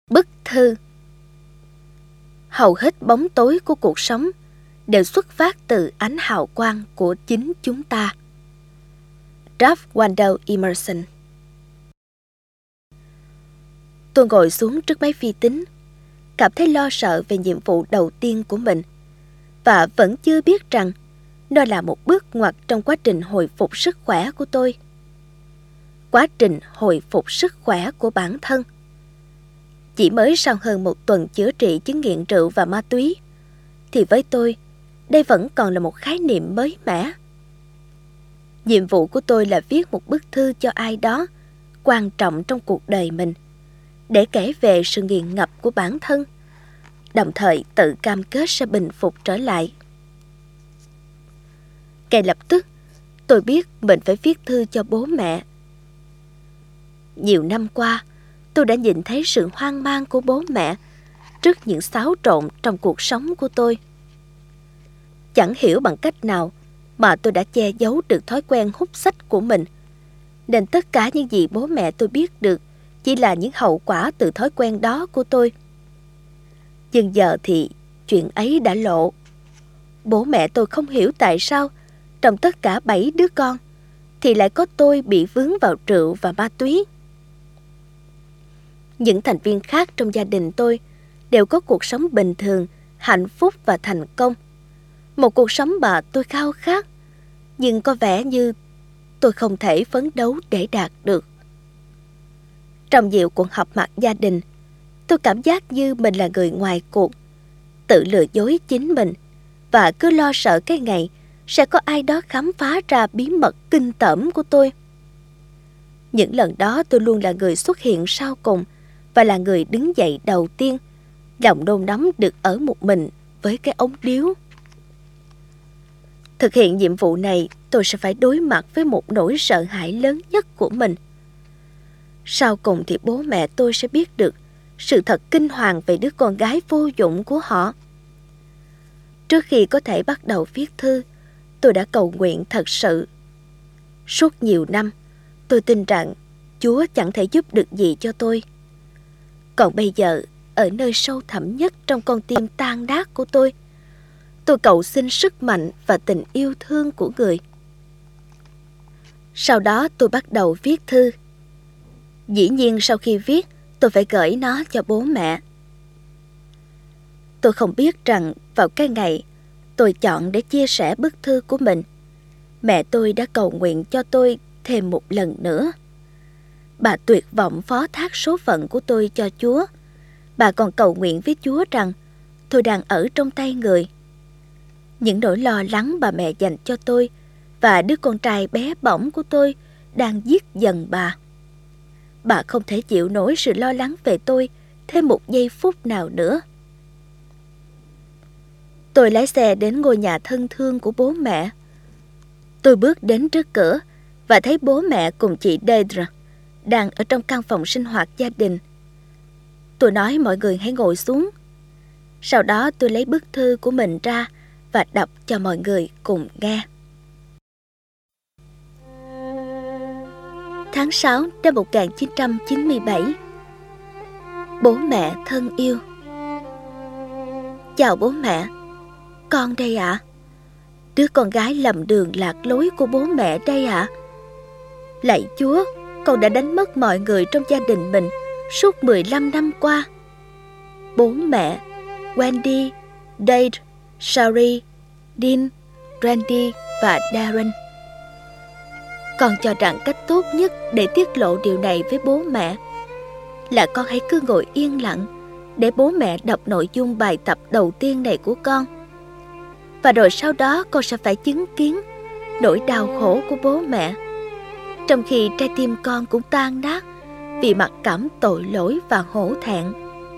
Bức thư. Hầu hết bóng tối của cuộc sống đều xuất phát từ ánh hào quang của chính chúng ta. Ralph Waldo Emerson. Tôi ngồi xuống trước máy vi tính, cảm thấy lo sợ về nhiệm vụ đầu tiên của mình, và vẫn chưa biết rằng nó là một bước ngoặt trong quá trình hồi phục sức khỏe của tôi. Quá trình hồi phục sức khỏe của bản thân. Chỉ mới sau hơn một tuần chữa trị chứng nghiện rượu và ma túy, thì với tôi, đây vẫn còn là một khái niệm mới mẻ. Nhiệm vụ của tôi là viết một bức thư cho ai đó quan trọng trong cuộc đời mình, để kể về sự nghiện ngập của bản thân, đồng thời tự cam kết sẽ bình phục trở lại. Ngay lập tức, tôi biết mình phải viết thư cho bố mẹ. Nhiều năm qua, tôi đã nhìn thấy sự hoang mang của bố mẹ trước những xáo trộn trong cuộc sống của tôi. Chẳng hiểu bằng cách nào mà tôi đã che giấu được thói quen hút sách của mình, nên tất cả những gì bố mẹ tôi biết được chỉ là những hậu quả từ thói quen đó của tôi. Nhưng giờ thì chuyện ấy đã lộ. Bố mẹ tôi không hiểu tại sao trong tất cả 7 đứa con thì lại có tôi bị vướng vào rượu và ma túy. Những thành viên khác trong gia đình tôi đều có cuộc sống bình thường, hạnh phúc và thành công. Một cuộc sống mà tôi khao khát, nhưng có vẻ như tôi không thể phấn đấu để đạt được. Trong nhiều cuộc họp mặt gia đình, tôi cảm giác như mình là người ngoài cuộc, tự lừa dối chính mình và cứ lo sợ cái ngày sẽ có ai đó khám phá ra bí mật kinh tởm của tôi. Những lần đó tôi luôn là người xuất hiện sau cùng và là người đứng dậy đầu tiên, lòng nôn nóng được ở một mình với cái ống điếu. Thực hiện nhiệm vụ này, tôi sẽ phải đối mặt với một nỗi sợ hãi lớn nhất của mình. Sau cùng thì bố mẹ tôi sẽ biết được sự thật kinh hoàng về đứa con gái vô dụng của họ. Trước khi có thể bắt đầu viết thư, tôi đã cầu nguyện thật sự. Suốt nhiều năm, tôi tin rằng Chúa chẳng thể giúp được gì cho tôi. Còn bây giờ, ở nơi sâu thẳm nhất trong con tim tan nát của tôi cầu xin sức mạnh và tình yêu thương của người. Sau đó tôi bắt đầu viết thư. Dĩ nhiên sau khi viết, tôi phải gửi nó cho bố mẹ. Tôi không biết rằng vào cái ngày tôi chọn để chia sẻ bức thư của mình, mẹ tôi đã cầu nguyện cho tôi thêm một lần nữa. Bà tuyệt vọng phó thác số phận của tôi cho Chúa. Bà còn cầu nguyện với Chúa rằng tôi đang ở trong tay người. Những nỗi lo lắng bà mẹ dành cho tôi và đứa con trai bé bỏng của tôi đang giết dần bà. Bà không thể chịu nổi sự lo lắng về tôi thêm một giây phút nào nữa. Tôi lái xe đến ngôi nhà thân thương của bố mẹ. Tôi bước đến trước cửa và thấy bố mẹ cùng chị Deidre đang ở trong căn phòng sinh hoạt gia đình. Tôi nói mọi người hãy ngồi xuống. Sau đó tôi lấy bức thư của mình ra và đọc cho mọi người cùng nghe. Tháng 6 năm 1997. Bố mẹ thân yêu. Chào bố mẹ, con đây ạ. Đứa con gái lầm đường lạc lối của bố mẹ đây ạ. Lạy Chúa, con đã đánh mất mọi người trong gia đình mình suốt 15 năm qua. Bố mẹ, Wendy, Dade, Shari, Dean, Randy và Darren. Con cho rằng cách tốt nhất để tiết lộ điều này với bố mẹ là con hãy cứ ngồi yên lặng để bố mẹ đọc nội dung bài tập đầu tiên này của con. Và rồi sau đó con sẽ phải chứng kiến nỗi đau khổ của bố mẹ, trong khi trái tim con cũng tan nát vì mặc cảm tội lỗi và hổ thẹn.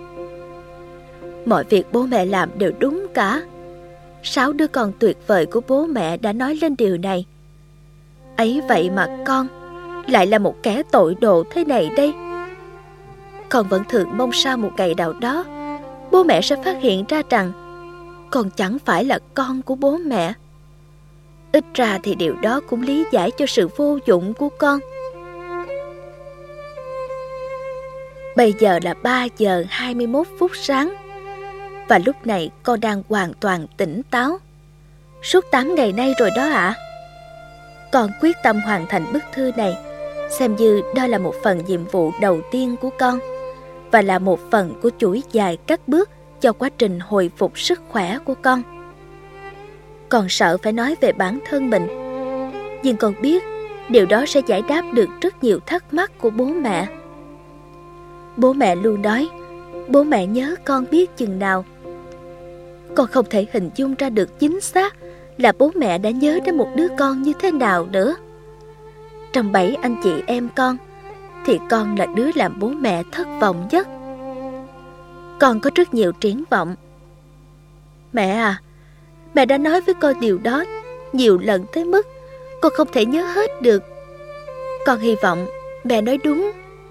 Mọi việc bố mẹ làm đều đúng cả. 6 đứa con tuyệt vời của bố mẹ đã nói lên điều này. Ấy vậy mà con lại là một kẻ tội đồ thế này đây. Con vẫn thường mong sao một ngày nào đó bố mẹ sẽ phát hiện ra rằng con chẳng phải là con của bố mẹ. Ít ra thì điều đó cũng lý giải cho sự vô dụng của con. Bây giờ là 3 giờ 21 phút sáng, và lúc này con đang hoàn toàn tỉnh táo. Suốt 8 ngày nay rồi đó ạ. Con quyết tâm hoàn thành bức thư này, xem như đó là một phần nhiệm vụ đầu tiên của con, và là một phần của chuỗi dài các bước cho quá trình hồi phục sức khỏe của con. Con sợ phải nói về bản thân mình, nhưng con biết điều đó sẽ giải đáp được rất nhiều thắc mắc của bố mẹ. Bố mẹ luôn nói bố mẹ nhớ con biết chừng nào. Con không thể hình dung ra được chính xác là bố mẹ đã nhớ đến một đứa con như thế nào nữa. Trong 7 anh chị em con, thì con là đứa làm bố mẹ thất vọng nhất. Con có rất nhiều triển vọng. Mẹ à, mẹ đã nói với con điều đó nhiều lần tới mức con không thể nhớ hết được. Con hy vọng mẹ nói đúng.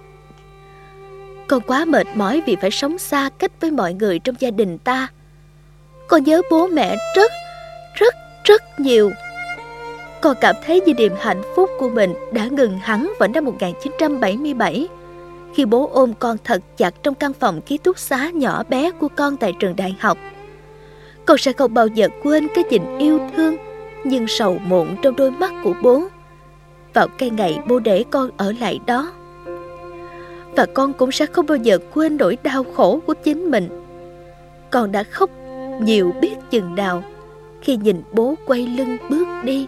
Con quá mệt mỏi vì phải sống xa cách với mọi người trong gia đình ta. Con nhớ bố mẹ rất nhiều. Con cảm thấy như niềm hạnh phúc của mình đã ngừng hẳn vào năm 1977, khi bố ôm con thật chặt trong căn phòng ký túc xá nhỏ bé của con tại trường đại học. Con sẽ không bao giờ quên cái nhìn yêu thương nhưng sầu muộn trong đôi mắt của bố vào cái ngày bố để con ở lại đó. Và con cũng sẽ không bao giờ quên nỗi đau khổ của chính mình. Con đã khóc nhiều biết chừng nào khi nhìn bố quay lưng bước đi.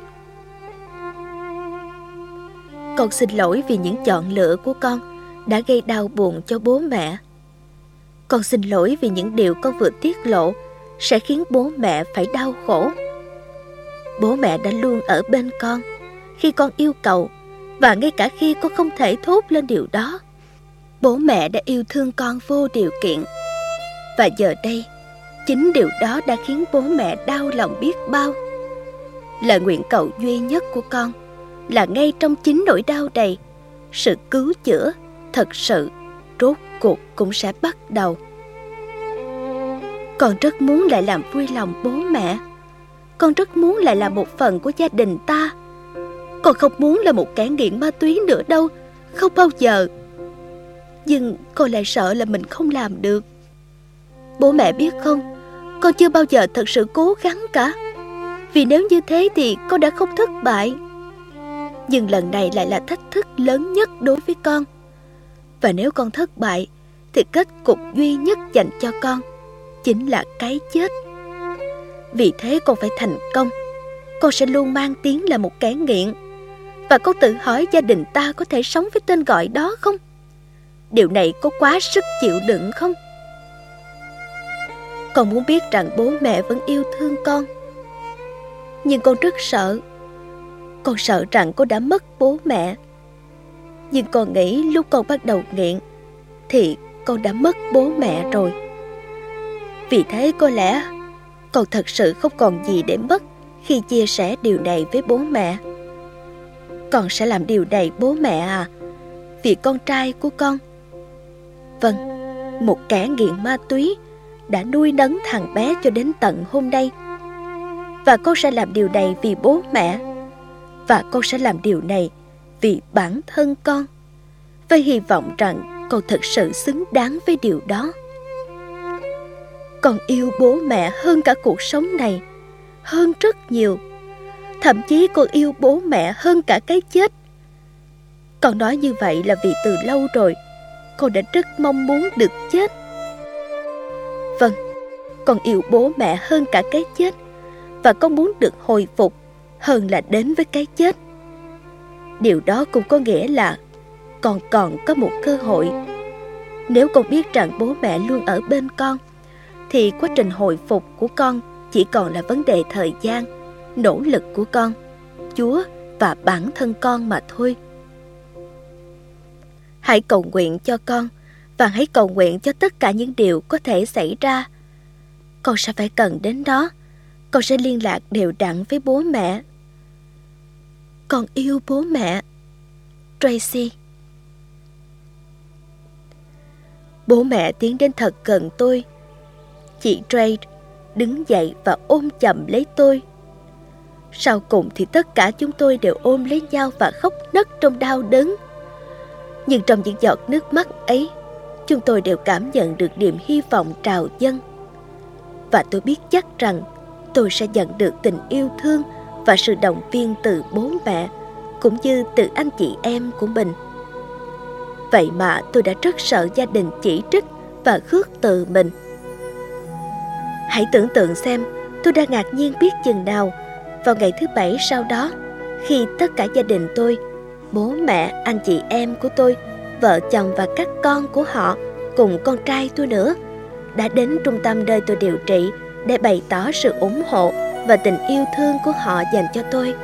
Con xin lỗi vì những chọn lựa của con đã gây đau buồn cho bố mẹ. Con xin lỗi vì những điều con vừa tiết lộ sẽ khiến bố mẹ phải đau khổ. Bố mẹ đã luôn ở bên con khi con yêu cầu, và ngay cả khi con không thể thốt lên điều đó. Bố mẹ đã yêu thương con vô điều kiện. Và giờ đây, chính điều đó đã khiến bố mẹ đau lòng biết bao. Lời nguyện cầu duy nhất của con là ngay trong chính nỗi đau này, sự cứu chữa thật sự rốt cuộc cũng sẽ bắt đầu. Con rất muốn lại làm vui lòng bố mẹ. Con rất muốn lại là một phần của gia đình ta. Con không muốn là một kẻ nghiện ma túy nữa đâu, không bao giờ. Nhưng con lại sợ là mình không làm được. Bố mẹ biết không, con chưa bao giờ thật sự cố gắng cả. Vì nếu như thế thì con đã không thất bại. Nhưng lần này lại là thách thức lớn nhất đối với con. Và nếu con thất bại thì kết cục duy nhất dành cho con chính là cái chết. Vì thế con phải thành công. Con sẽ luôn mang tiếng là một kẻ nghiện. Và con tự hỏi gia đình ta có thể sống với tên gọi đó không? Điều này có quá sức chịu đựng không? Con muốn biết rằng bố mẹ vẫn yêu thương con. Nhưng con rất sợ. Con sợ rằng con đã mất bố mẹ. Nhưng con nghĩ lúc con bắt đầu nghiện thì con đã mất bố mẹ rồi. Vì thế có lẽ con thật sự không còn gì để mất khi chia sẻ điều này với bố mẹ. Con sẽ làm điều này bố mẹ à, vì con trai của con. Vâng, một kẻ nghiện ma túy đã nuôi nấng thằng bé cho đến tận hôm nay. Và con sẽ làm điều này vì bố mẹ. Và con sẽ làm điều này vì bản thân con, với hy vọng rằng con thật sự xứng đáng với điều đó. Con yêu bố mẹ hơn cả cuộc sống này, hơn rất nhiều. Thậm chí con yêu bố mẹ hơn cả cái chết. Con nói như vậy là vì từ lâu rồi con đã rất mong muốn được chết. Vâng, con yêu bố mẹ hơn cả cái chết. Và con muốn được hồi phục hơn là đến với cái chết. Điều đó cũng có nghĩa là con còn có một cơ hội. Nếu con biết rằng bố mẹ luôn ở bên con, thì quá trình hồi phục của con chỉ còn là vấn đề thời gian, nỗ lực của con, Chúa và bản thân con mà thôi. Hãy cầu nguyện cho con, và hãy cầu nguyện cho tất cả những điều có thể xảy ra. Con sẽ phải cần đến đó. Con sẽ liên lạc đều đặn với bố mẹ. Con yêu bố mẹ. Tracy. Bố mẹ tiến đến thật gần tôi. Chị Trade đứng dậy và ôm chầm lấy tôi. Sau cùng thì tất cả chúng tôi đều ôm lấy nhau và khóc nấc trong đau đớn. Nhưng trong những giọt nước mắt ấy, chúng tôi đều cảm nhận được niềm hy vọng trào dâng. Và tôi biết chắc rằng tôi sẽ nhận được tình yêu thương và sự động viên từ bố mẹ, cũng như từ anh chị em của mình. Vậy mà tôi đã rất sợ gia đình chỉ trích và khước từ mình. Hãy tưởng tượng xem, tôi đã ngạc nhiên biết chừng nào vào ngày thứ Bảy sau đó, khi tất cả gia đình tôi, bố mẹ, anh chị em của tôi, vợ chồng và các con của họ, cùng con trai tôi nữa, đã đến trung tâm nơi tôi điều trị để bày tỏ sự ủng hộ và tình yêu thương của họ dành cho tôi.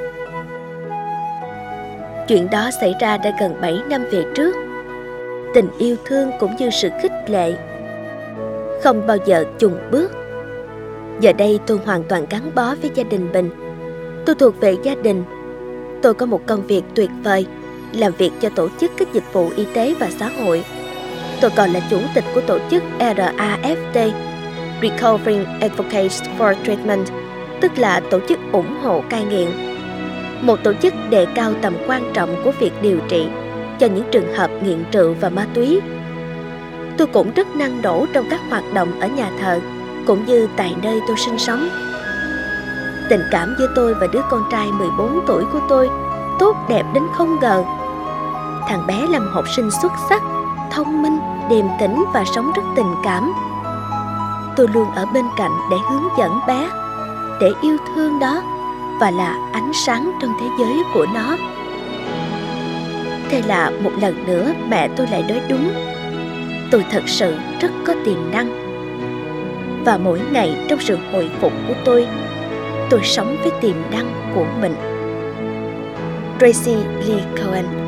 Chuyện đó xảy ra đã gần 7 năm về trước. Tình yêu thương cũng như sự khích lệ không bao giờ chùn bước. Giờ đây tôi hoàn toàn gắn bó với gia đình mình. Tôi thuộc về gia đình. Tôi có một công việc tuyệt vời, làm việc cho tổ chức các dịch vụ y tế và xã hội. Tôi còn là chủ tịch của tổ chức RAFT, Recovering Advocates for Treatment, tức là tổ chức ủng hộ cai nghiện. Một tổ chức đề cao tầm quan trọng của việc điều trị cho những trường hợp nghiện rượu và ma túy. Tôi cũng rất năng nổ trong các hoạt động ở nhà thờ, cũng như tại nơi tôi sinh sống. Tình cảm giữa tôi và đứa con trai 14 tuổi của tôi tốt đẹp đến không ngờ. Thằng bé là một học sinh xuất sắc, thông minh, điềm tĩnh và sống rất tình cảm. Tôi luôn ở bên cạnh để hướng dẫn bé, để yêu thương nó và là ánh sáng trong thế giới của nó. Thế là một lần nữa mẹ tôi lại nói đúng. Tôi thật sự rất có tiềm năng. Và mỗi ngày trong sự hồi phục của tôi sống với tiềm năng của mình. Tracy Lee Cohen.